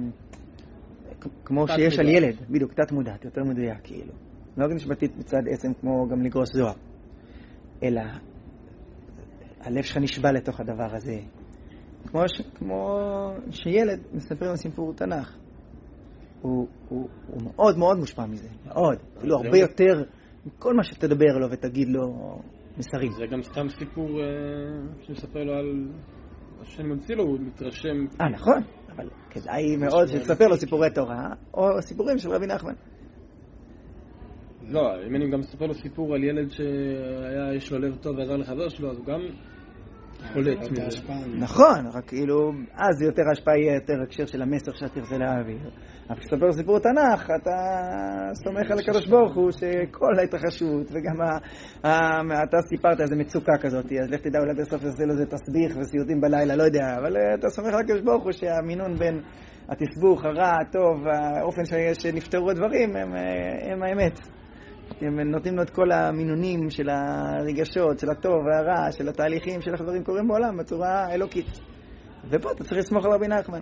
כמו שיש על ילד, בדיוק, תת מודעת, יותר מדויק, כאילו. לא רק נשמתית מצד עצם כמו גם לגרוס זוהר. אלא, הלב שלך נשבע לתוך הדבר הזה. כמו שילד מספר לנו סיפור תנ"ך. הוא מאוד מאוד מושפע מזה, מאוד. אפילו הרבה יותר מכל מה שתדבר לו ותגיד לו מסרים. זה גם סתם סיפור שמספר לו על... שאני ממציא לו, הוא מתרשם... נכון, אבל כדאי מאוד שתספר לו סיפורי תורה, או סיפורים של רבי נחמן. לא, אם אני גם מספר לו סיפור על ילד שיש לו לב טוב ועזר לחבר שלו, אז הוא גם חולץ מזה. נכון, רק כאילו, אז יותר ההשפעה יהיה יותר הקשר של המסר שאתה תרצה להעביר. אבל כשתספר סיפור תנ"ך, אתה סומך על הקדוש ברוך הוא שכל ההתרחשות, וגם אתה סיפרת איזו מצוקה כזאת, אז לך תדע אולי בסוף יעשה לו זה תסביך וסיוטים בלילה, לא יודע, אבל אתה סומך על הקדוש ברוך הוא שהמינון בין התסבוך, הרע, הטוב, האופן שנפטרו הדברים, הם האמת. הם נותנים לו את כל המינונים של הרגשות, של הטוב והרע, של התהליכים של הדברים קורים בעולם בצורה אלוקית. ופה אתה צריך לסמוך על רבי נחמן.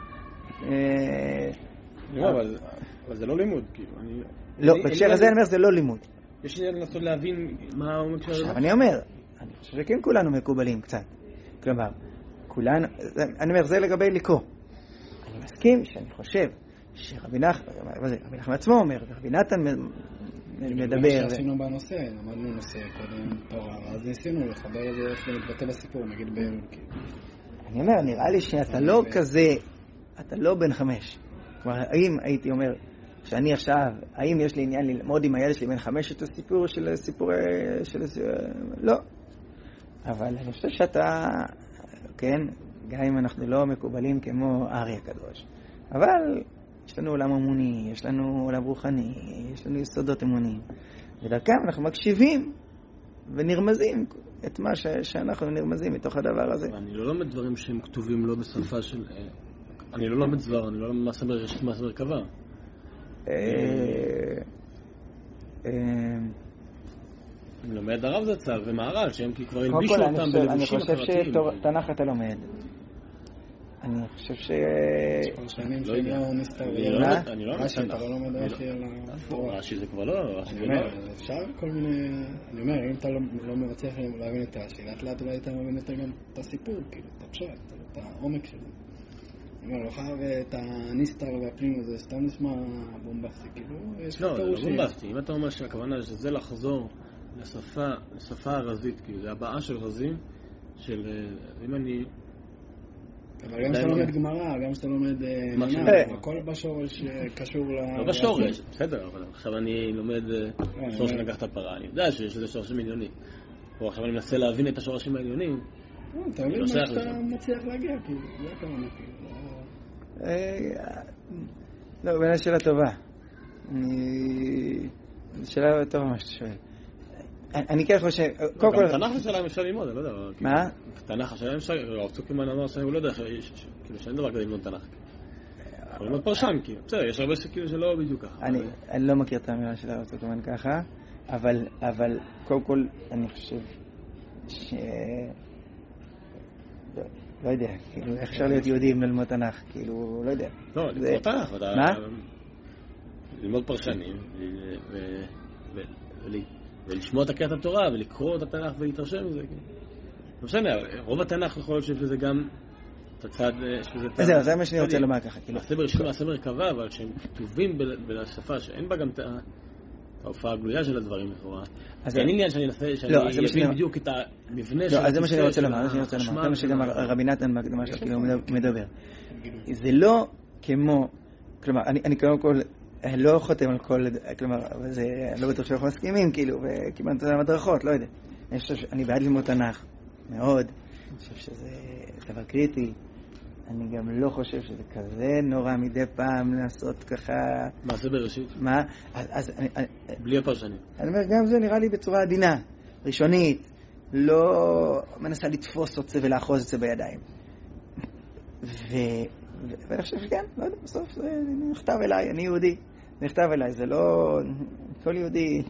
אבל זה לא לימוד, כאילו. לא, בהקשר הזה אני אומר, זה לא לימוד. יש עניין לנסות להבין מה הוא מקשר... עכשיו אני אומר, אני חושב שכן כולנו מקובלים קצת. כלומר, כולנו, אני אומר, זה לגבי לקרוא. אני מסכים שאני חושב שרבי נחמן עצמו אומר, רבי נתן מדבר... מה שעשינו בנושא, למדנו נושא קודם תורה, אז ניסינו לחבר את זה איך להתבטא בסיפור, נגיד באלול. אני אומר, נראה לי שאתה לא כזה, אתה לא בן 5. כלומר, האם הייתי אומר, שאני עכשיו, האם יש לי עניין ללמוד עם הילד שלי בן 5 את הסיפור של סיפור... לא. אבל אני חושב שאתה, כן, גם אם אנחנו לא מקובלים כמו הארי הקדוש. אבל יש לנו עולם אמוני, יש לנו עולם רוחני, יש לנו יסודות אמוניים. ודרכם אנחנו מקשיבים ונרמזים את מה שאנחנו נרמזים מתוך הדבר הזה. אני לא לומד דברים שהם כתובים לא בשפה של... אני לא לומד דבר, אני לא לומד מעשה מרכבה. אני לומד הרב זצ"ל ומהר"ל, שהם כבר הלבישו אותם בלבושים החברתיים. אני חושב שתנ"ך אתה לומד. אני חושב ש... פרשנים שלא נסתרים. אני לא רש"י, אתה לא לומד רש"י על התורה. רש"י זה כבר לא. אני אומר, אפשר כל מיני... אני אומר, אם אתה לא מצליח להבין את רש"י, לאט לאט אולי אתה מבין יותר גם את הסיפור, כאילו, את הפשט, את העומק שלו. אני אומר, לא חייב את הנסתר והפנים הזה, סתם נשמע בומבסטי, כאילו, יש לא, זה לא בומבסטי. אם אתה אומר שהכוונה שזה לחזור לשפה הרזית, כאילו, זה הבאה של רזים, של... אם אני... אבל גם שאתה לומד גמרא, גם שאתה לומד מנה, הכל בשורש קשור ל... לא בשורש, בסדר, אבל עכשיו אני לומד שורש נגח את הפרה, אני יודע שיש איזה שורשים עליונים. או עכשיו אני מנסה להבין את השורשים העליונים. אתה מבין מה שאתה מצליח להגיע, כאילו, זה הכוונה, כאילו. לא, בעיניי שאלה טובה. שאלה טובה מה שאתה שואל. אני כן חושב... תנ"ך השאלה אם אפשר ללמוד, אני לא יודע. מה? תנ"ך השאלה אם אפשר... הרב צוקרמן אמר שהוא לא יודע, כאילו שאין דבר כזה ללמוד תנ"ך. הוא ללמוד פרשן, כאילו. בסדר, יש הרבה שכאילו שלא בדיוק ככה. אני לא מכיר את האמירה של הרב צוקרמן ככה, אבל קודם כל אני חושב ש... לא יודע, כאילו, איך אפשר להיות יהודי אם ללמוד תנ"ך? כאילו, לא יודע. לא, ללמוד תנ"ך, מה? ללמוד פרשנים, ולשמוע את הקריאת התורה, ולקרוא את התנ"ך ולהתרשם מזה. לא משנה, רוב התנ"ך יכול להיות שיש לזה גם את הצד... זהו, זה מה שאני רוצה לומר ככה. מעשה מרכבה, אבל שהם כתובים בשפה שאין בה גם את ההופעה הגלויה של הדברים לכאורה. אין עניין שאני אבין בדיוק את המבנה של... לא, אז זה מה שאני רוצה לומר, זה מה שגם רבי נתן בהקדמה שלך כאילו מדבר. זה לא כמו... כלומר, אני קודם כל... לא חותם על כל, כלומר, זה לא בטוח שאנחנו מסכימים, כאילו, וכמעט את המדרכות, לא יודע. אני בעד ללמוד תנ"ך, מאוד. אני חושב שזה דבר קריטי. אני גם לא חושב שזה כזה נורא מדי פעם לעשות ככה... מה זה בראשית? מה? בלי הפרשנים. אני אומר, גם זה נראה לי בצורה עדינה, ראשונית, לא מנסה לתפוס את זה ולאחוז את זה בידיים. ואני חושב שכן, לא יודע, בסוף זה נכתב אליי, אני יהודי, נכתב אליי, זה לא, כל יהודי,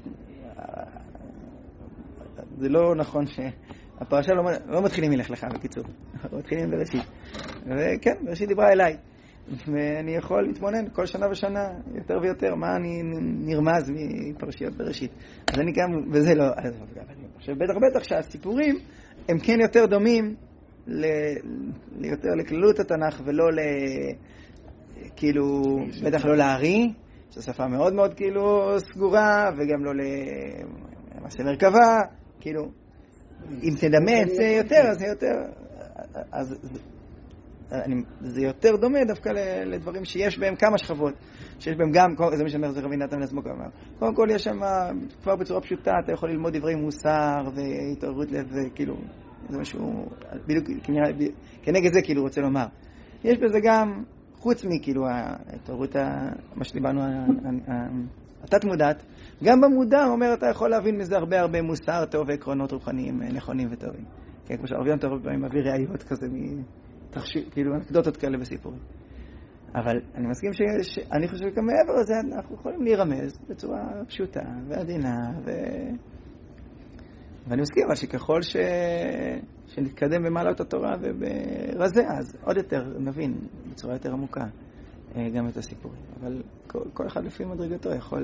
זה לא נכון שהפרשה לא מתחילים מלך לך, בקיצור, מתחילים בראשית, וכן, בראשית דיברה אליי, ואני יכול להתמונן כל שנה ושנה, יותר ויותר, מה אני נרמז מפרשיות בראשית, אז אני גם, וזה לא, אני חושב בטח שהסיפורים, הם כן יותר דומים ליותר לכללות התנ"ך ולא כאילו, בטח לא לארי, שזו שפה מאוד מאוד כאילו סגורה, וגם לא למעשה מרכבה, כאילו, אם תדמה את זה יותר, אז זה יותר, אז זה יותר דומה דווקא לדברים שיש בהם כמה שכבות, שיש בהם גם, זה מי שאומר, זה רבי נתן עצמו כבר אמר. קודם כל יש שם, כבר בצורה פשוטה, אתה יכול ללמוד דברי מוסר והתעוררות לב, וכאילו, זה משהו, בדיוק, כנגד זה כאילו רוצה לומר. יש בזה גם, חוץ מכאילו, ההתעוררות, מה שדיברנו, התת מודעת, גם במודע, הוא אומר, אתה יכול להבין מזה הרבה מוסר טוב ועקרונות רוחניים נכונים וטובים. כן, כמו שהרביון טוב פעמים מביא ראיות כזה, כאילו אנקדוטות כאלה בסיפורים. אבל אני מסכים שאני חושב שגם מעבר לזה, אנחנו יכולים להירמז בצורה פשוטה ועדינה, ואני מסכים, אבל שככל שנתקדם במעלות התורה וברזה, אז עוד יותר נבין בצורה יותר עמוקה גם את הסיפורים. אבל כל אחד לפי מדרגתו יכול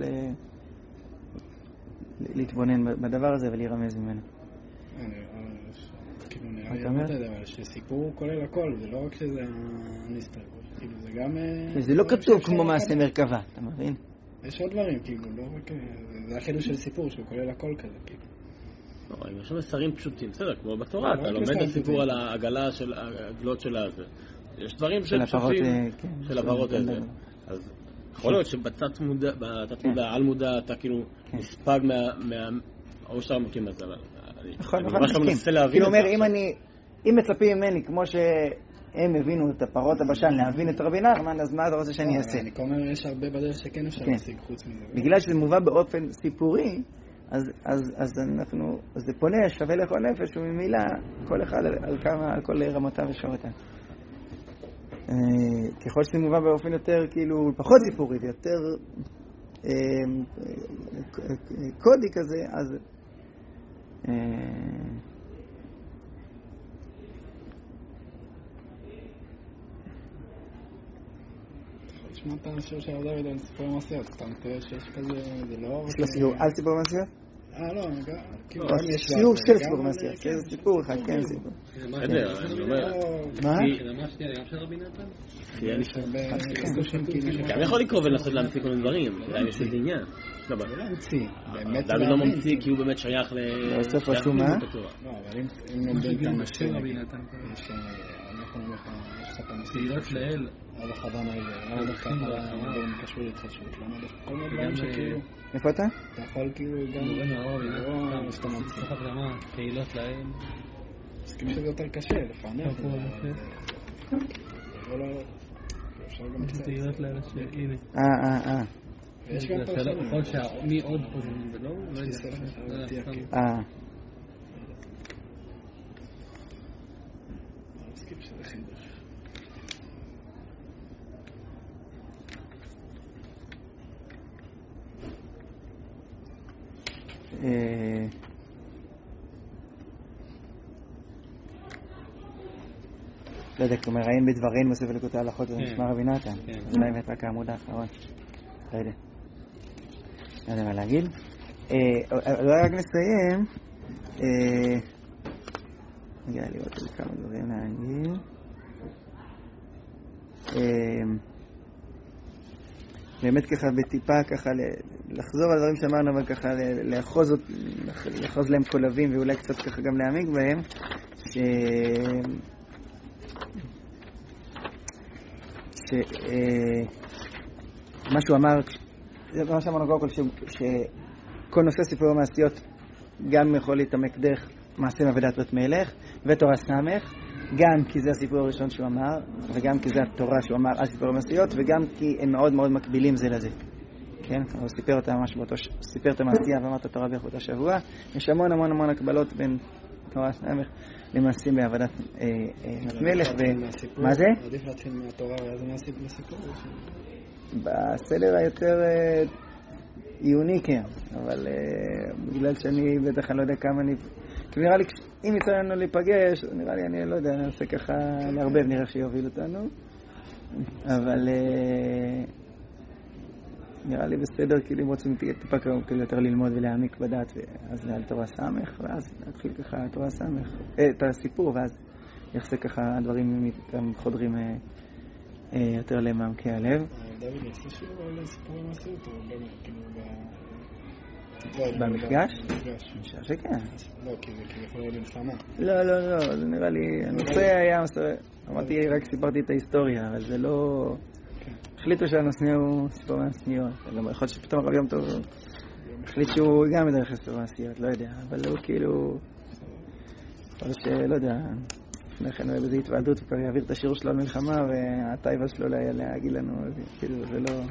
להתבונן בדבר הזה ולהירמז ממנו. כאילו נראה לי אמרת את זה, אבל שסיפור כולל הכל, זה לא רק שזה הנסתר, כאילו זה גם... זה לא כתוב כמו מעשה מרכבה, אתה מבין? יש עוד דברים, כאילו, לא רק... זה החידוש של סיפור, שהוא כולל הכל כזה, כאילו. לא, יש שם מסרים פשוטים, בסדר, כמו בתורה, אתה לומד את הסיפור על העגלה של העגלות של הזה. יש דברים של פשוטים, של עברות הזה. אז יכול להיות שבתת מודע, על מודע, אתה כאילו נספג מהאושר המקים הזה, אבל... נכון, כאילו אומר, אם מצפים ממני, כמו שהם הבינו את הפרות הבשן, להבין את רבי נחמן, אז מה אתה רוצה שאני אעשה? אני אומר, יש הרבה בדרך שכן אפשר להשיג חוץ מזה. בגלל שזה מובא באופן סיפורי, אז זה פונה, שווה לכל נפש, וממילה, כל אחד על כל רמותיו ושורותיו. ככל שזה מובא באופן יותר, כאילו, פחות סיפורי, ויותר קודי כזה, אז... תשמע את השיר של הרב דוד על סיפור מעשיות, אתה מתאר שיש כזה, זה לא... יש לו סיור על סיפור מעשיות? לא, כאילו... סיור של סיפור מעשיות, זה סיפור אחד, כן סיפור. בסדר, אני אומר... מה? גם של רבי נתן? גם יכול לקרוא ולנסות להמציא כל מיני דברים, אולי יש איזה עניין. לא להמציא, באמת דוד לא ממציא כי הוא באמת שייך לסוף רשומה. לא, אבל אם לומדים את המשיר, יש ספר תהילות לאל. על החדן הזה, על החדן קשור להתחדשות, כל מיני דברים שכאילו... איפה אתה? אתה יכול כאילו גם... לא, שאתה ממציא. סוף הקדמה, תהילות לאל. מסכים שזה יותר קשה, לפענח. אפשר גם קצת. תהילות לאל, הנה. יש גם פרשנים. יכול שמי עוד פרשנים ולא? לא יודע. מסכים שזה חידוש. לא יודע, כלומר, ראיין בדברים מוסיף לקוטי הלכות, זה נשמע רבי נתן. אולי באמת רק העמוד האחרון. לא יודע. לא יודע מה להגיד. אולי רק נסיים. נגיע לי עוד כמה דברים להגיד. באמת ככה בטיפה ככה לחזור על דברים שאמרנו, אבל ככה לאחוז להם קולבים ואולי קצת ככה גם להעמיק בהם, מה שהוא אמר, מה שאמרנו קודם כל, שכל נושא סיפורי המעשיות גם יכול להתעמק דרך מעשה מעבודת בית מלך ותורה סמך, גם כי זה הסיפור הראשון שהוא אמר, וגם כי זה התורה שהוא אמר על סיפורי המעשיות, וגם כי הם מאוד מאוד מקבילים זה לזה. כן? הוא סיפר אותה ממש סיפר את המעשייה ואמר את התורה באחרית השבוע. יש המון הקבלות בין תורה סמך למעשים בעבודת בית מלך. מה זה? עדיף להתחיל מהתורה ואז מעשית לסיפור. בסדר היותר עיוני כן, אבל בגלל שאני בטח אני לא יודע כמה אני... כי נראה לי, אם יצא לנו להיפגש, נראה לי, אני לא יודע, אני אעשה ככה להרבב, נראה שיוביל אותנו. אבל נראה לי בסדר, כאילו אם רוצים טיפה כאילו יותר ללמוד ולהעמיק בדעת, אז על תורה סמך, ואז להתחיל ככה תורה סמך, את הסיפור, ואז יחסה ככה הדברים חודרים יותר למעמקי הלב. דוד, יצא שיעור על סיפורי מעשיות, או כאילו במפגש? במפגש. אני חושב שכן. לא, כי זה יכול להיות מלחמה. לא, זה נראה לי, הנושא היה, אמרתי, רק סיפרתי את ההיסטוריה, אבל זה לא... החליטו שהנושא הוא סיפור מעשיות. יכול להיות שפתאום הרב יום טוב החליט שהוא גם מדרך סיפור מעשיות, לא יודע, אבל הוא כאילו... יכול להיות שלא יודע, לפני כן הוא באיזו התוועדות, הוא כבר יעביר את השיעור שלו על מלחמה, והטייבה שלו להגיד לנו, כאילו, זה לא...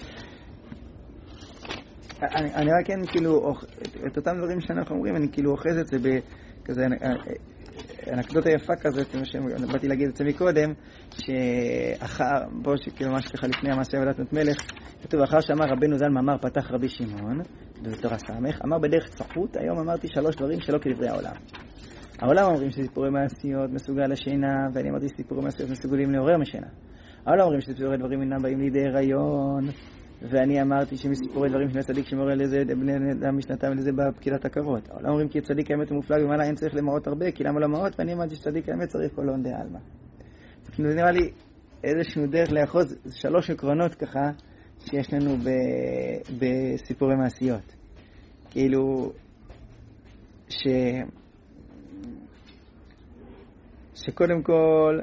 אני רק כן, כאילו, את אותם דברים שאנחנו אומרים, אני כאילו אוחז את זה בכזה, אנקדוטה יפה כזאת, כמו שבאתי להגיד את זה מקודם, שאחר, בו שכאילו ממש ככה לפני המעשה עבודת מת מלך, כתוב, אחר שאמר רבנו ז"ל מאמר פתח רבי שמעון, בתורה סמך, אמר בדרך צפות, היום אמרתי 3 דברים שלא כדברי העולם. העולם אומרים שסיפורי מעשיות מסוגל לשינה, ואני אמרתי שסיפורי מעשיות מסוגלים לעורר משינה. העולם אומרים שסיפורי דברים אינם באים לידי הריון, ואני אמרתי שמסיפורי דברים שני צדיק שמורה לזה בני אדם משנתם לזה בפקידת עקרות. העולם אומרים כי צדיק האמת הוא מופלג ומעלה אין צריך למעות הרבה, כי למה לא מעות? ואני אמרתי שצדיק האמת צריך כל הון דעלמא. זה נראה לי איזשהו דרך לאחוז 3 עקרונות ככה שיש לנו בסיפורי מעשיות. כאילו שקודם כל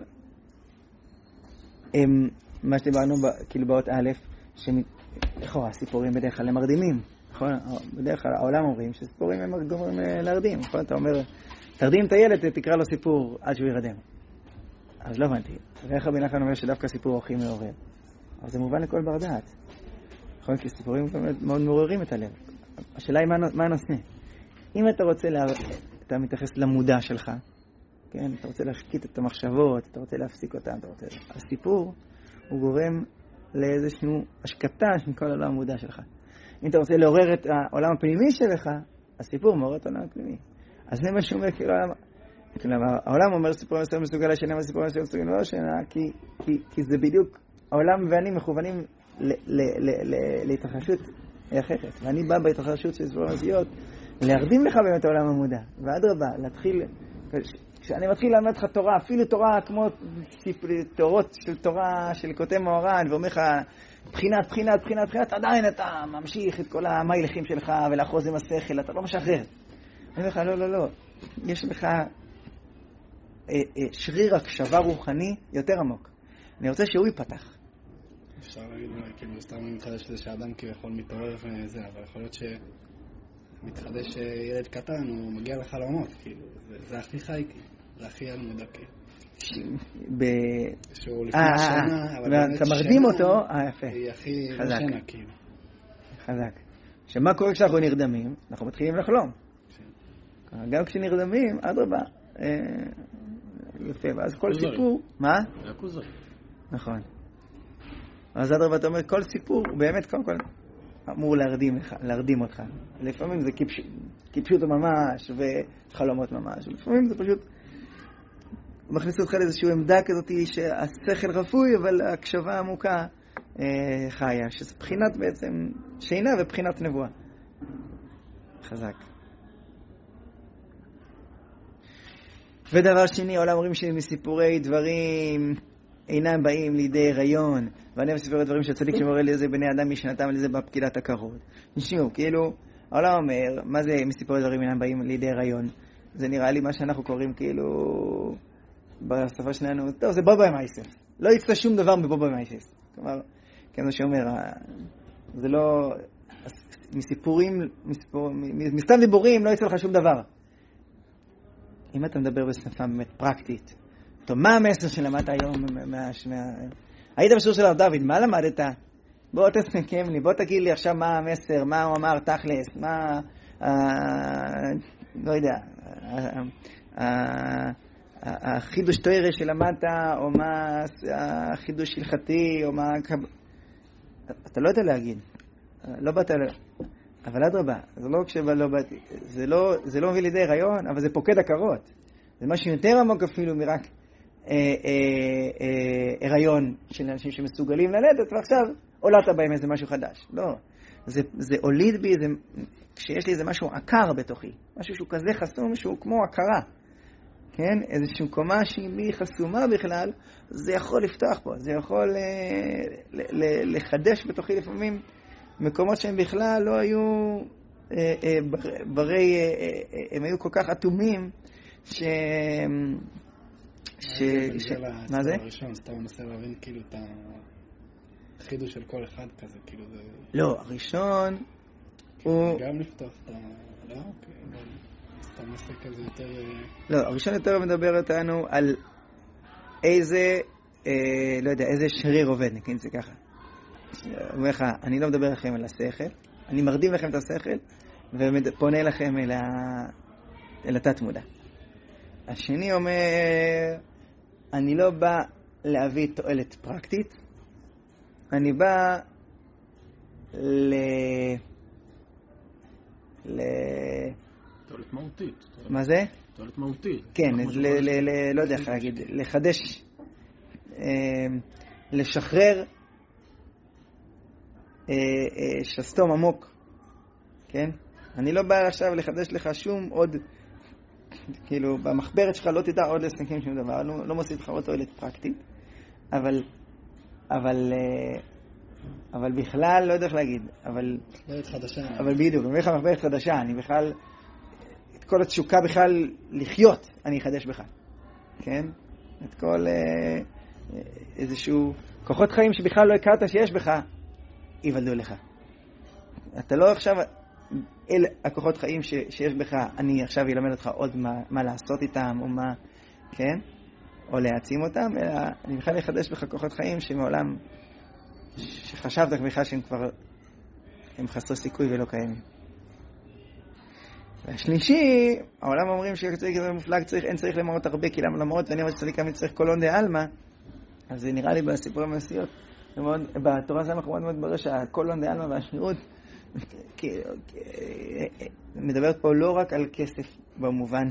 מה שדיברנו כאילו באות א' לכאורה הסיפורים בדרך כלל הם מרדימים, נכון? בדרך כלל העולם אומרים שסיפורים הם גומרים להרדים, נכון? אתה אומר תרדים את הילד תקרא לו סיפור עד שהוא ירדם, אז לא הבנתי, ואיך רבי נחמן אומר שדווקא סיפור הכי מעורר, אבל זה מובן לכל בר דעת, נכון? כי סיפורים מאוד מעוררים את הלב. השאלה היא מה הנושא. אם אתה רוצה אתה מתייחס למודע שלך, כן? אתה רוצה להשקיט את המחשבות, אתה רוצה להפסיק אותן, הסיפור הוא גורם לאיזשהו השקטה של כל העולם המודע שלך. אם אתה רוצה לעורר את העולם הפנימי שלך, הסיפור מעורר את העולם הפנימי. אז זה מה שאומר, כאילו, העולם אומר סיפור מסוגל לשינה, וסיפור מסוגל לא לשינה, כי זה בדיוק, העולם ואני מכוונים להתרחשות אחרת. ואני בא בהתרחשות של סיפור מעשיות, להרדים לך באמת העולם המודע. ואדרבה, להתחיל, כשאני מתחיל ללמד לך תורה, אפילו תורה כמו תורות של תורה של כותב מוהר"ן, ואומר לך, בחינת, עדיין אתה ממשיך את כל המהלכים שלך ולאחוז עם השכל, אתה לא משחרר. אני אומר לך, לא, יש לך שריר הקשבה רוחני יותר עמוק. אני רוצה שהוא ייפתח. אפשר להגיד, כאילו, סתם מתחדש לזה שאדם כביכול מתעורר וזה, אבל יכול להיות שמתחדש ילד קטן, הוא מגיע לחלומות, כאילו, זה הכי חי, זה הכי על מודע, שהוא לפני שנה, אבל באמת אתה מרדים אותו, יפה. היא הכי לא שנה, כאילו. חזק. שמה קורה כשאנחנו נרדמים? אנחנו מתחילים לחלום. גם כשנרדמים, אדרבה, יפה, ואז כל סיפור, מה? זה הכוזר. נכון. אז אדרבה, אתה אומר, כל סיפור, הוא באמת קודם כל אמור להרדים אותך. לפעמים זה קיפשות ממש, וחלומות ממש. לפעמים זה פשוט מכניס אותך לאיזושהי עמדה כזאת שהשכל רפוי, אבל הקשבה עמוקה חיה, שזה בחינת בעצם שינה ובחינת נבואה. חזק. ודבר שני, העולם אומרים שמסיפורי דברים אינם באים לידי הריון, ואני מסיפורי דברים שהצדיק שמורה לזה בני אדם משנתם לזה בפקידת עקרות. נשמעו, כאילו, העולם אומר, מה זה מסיפורי דברים אינם באים לידי הריון? זה נראה לי מה שאנחנו קוראים כאילו בשפה שלנו, טוב, זה בובה מייסס. לא יצא שום דבר מבובה מייסס. כלומר, כמו שאומר, זה לא, מסתם דיבורים לא יצא לך שום דבר. אם אתה מדבר בשפה באמת פרקטית, טוב, מה המסר שלמדת היום? היית בשיעור של הרב דוד, מה למדת? בוא תסכם לי, בוא תגיד לי עכשיו מה המסר, מה הוא אמר תכלס, מה, לא יודע, החידוש תורה שלמדת, או מה החידוש הלכתי, או מה, אתה לא יודע להגיד, לא באת, אבל אדרבה, זה לא כשלא באתי, זה לא מביא לידי הריון, אבל זה פוקד עקרות. זה משהו יותר עמוק אפילו מרק הריון של אנשים שמסוגלים ללדת, ועכשיו עולת בהם איזה משהו חדש. לא. זה הוליד בי, כשיש לי איזה משהו עקר בתוכי. משהו שהוא כזה חסום, שהוא כמו עקרה. כן? איזושהי קומה שהיא בי חסומה בכלל, זה יכול לפתוח פה. זה יכול לחדש בתוכי לפעמים מקומות שהם בכלל לא היו ברי, הם היו כל כך אטומים מה זה? הראשון, סתם מנסה להבין כאילו את החידוש של כל אחד כזה, כאילו זה... לא, הראשון הוא... גם לפתוח את ה... לא? סתם מנסה כזה יותר... לא, הראשון יותר מדבר אותנו על איזה, לא יודע, איזה שריר עובד, נקרא את זה ככה. אומר לך, אני לא מדבר לכם על השכל, אני מרדים לכם את השכל, ופונה לכם אל התת מודע. השני אומר, אני לא בא להביא תועלת פרקטית, אני בא תועלת מהותית. מה זה? תועלת מהותית. כן, לא יודע איך להגיד, לחדש, לשחרר שסתום עמוק, כן? אני לא בא עכשיו לחדש לך שום עוד, כאילו במחברת שלך לא תדע עוד לסנקים שום דבר, לא מוסיף לך עוד תועלת פרקטית, אבל בכלל לא יודע איך להגיד, אבל חדשה. אבל בדיוק, אני אומר לך מחברת חדשה, אני בכלל, את כל התשוקה בכלל לחיות, אני אחדש בך, כן? את כל איזשהו כוחות חיים שבכלל לא הכרת שיש בך, יוולדו לך. אתה לא עכשיו, אל הכוחות חיים שיש בך, אני עכשיו ילמד אותך עוד מה לעשות איתם, או מה, כן? או להעצים אותם, אלא אני בכלל אחדש בך כוחות חיים שמעולם, שחשבת בכלל שהם כבר, הם חסרי סיכוי ולא קיימים. והשלישי, העולם אומרים שצריך כזה מופלג, אין צריך למרות הרבה, כי למרות, ואני אומר שצדיק אמיץ צריך קולון דה אלמה, אז זה נראה לי בסיפורי המעשיות, בתורה זה מאוד מאוד ברור שהקולון דה אלמה והשמירות, מדברת פה לא רק על כסף במובן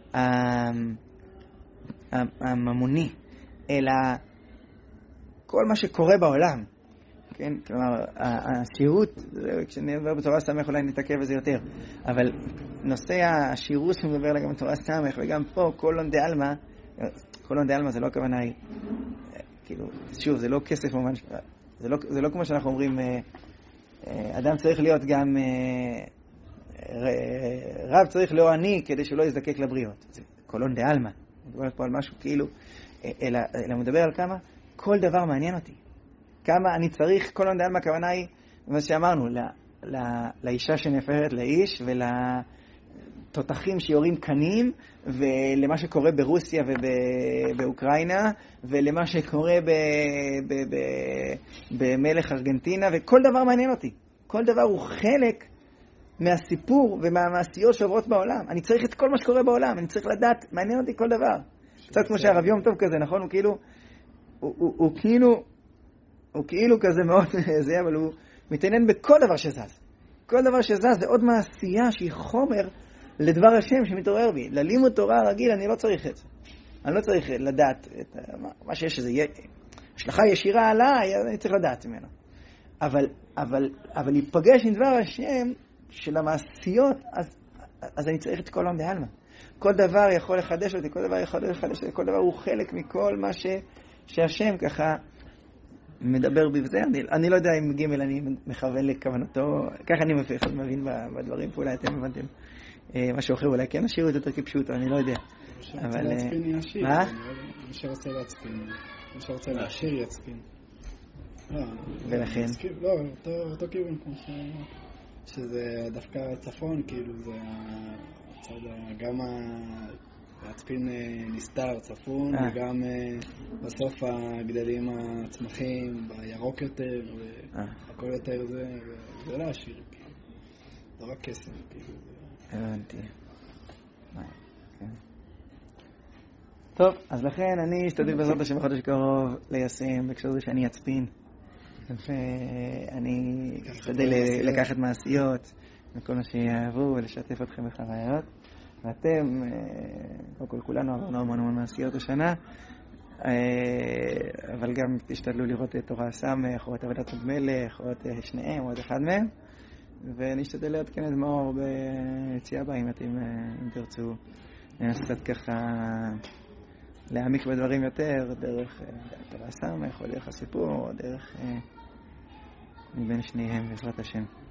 הממוני, אלא כל מה שקורה בעולם. כן? כלומר, השירות, כשנדבר בתורה סמך אולי נתעכב בזה יותר, אבל נושא השירות שמדבר עליו גם בתורה סמך, וגם פה קולון דה אלמה, קולון דה אלמה זה לא הכוונה היא, כאילו, שוב, זה לא כסף ממש, זה לא כמו שאנחנו אומרים, אדם צריך להיות גם, רב צריך לא עני כדי שלא יזדקק לבריות. זה קולון דה אלמה. מדבר פה על משהו כאילו, אלא מדבר על כמה, כל דבר מעניין אותי. כמה אני צריך, קולון דה אלמה, הכוונה היא, מה שאמרנו, לאישה שנהפכת לאיש, ולתותחים שיורים קנים, ולמה שקורה ברוסיה ובאוקראינה, ולמה שקורה במלך ארגנטינה, וכל דבר מעניין אותי. כל דבר הוא חלק מהסיפור ומהמעשיות שעוברות בעולם. אני צריך את כל מה שקורה בעולם, אני צריך לדעת, מעניין אותי כל דבר. קצת כמו שהרב יום טוב כזה, נכון? הוא כאילו כזה מאוד זה, אבל הוא מתעניין בכל דבר שזז. כל דבר שזז זה עוד מעשייה שהיא חומר לדבר השם שמתעורר בי. ללימוד תורה רגיל אני לא צריך את זה. אני לא צריך לדעת את מה שיש שזה השלכה ישירה עליי, אני צריך לדעת ממנו. אבל להיפגש עם דבר השם של המעשיות, אז אני צריך את כל עולם בעלמא. כל דבר יכול לחדש אותי, כל דבר יכול לחדש אותי, כל דבר הוא חלק מכל מה שהשם ככה מדבר בזה. אני לא יודע אם ג' אני מכוון לכוונתו, ככה אני מבין בדברים, פה אולי אתם הבנתם משהו אחר, אולי כן השאירו את יותר כפשוט, אני לא יודע. אבל מה? מי שרוצה להצפין, מי שרוצה להשאיר יצפין. ולכן? לא, אותו כיוון כמו שזה דווקא הצפון, כאילו זה גם הצפין נסתר צפון, וגם בסוף הגדלים הצמחים בירוק יותר, והכל יותר זה לא עשיר, כאילו. זה רק כסף, כאילו. הבנתי. טוב, אז לכן אני אשתדל בעזרת השם בחודש קרוב ליישם בקשר זה שאני אצפין. ואני אשתדל לקחת מעשיות וכל מה שיעברו ולשתף אתכם בחוויות. ואתם, קודם כל כולנו עברנו המון מעשיות השנה, אבל גם תשתדלו לראות את תורה הסמך, או את עבודת המלך, או את שניהם, או את אחד מהם. ונשתדל לעדכן את מאור ביציאה הבאה, אם תרצו לנסות ככה להעמיק בדברים יותר, דרך תורה הסמך, או דרך הסיפור, או דרך מבין שניהם, בעזרת השם.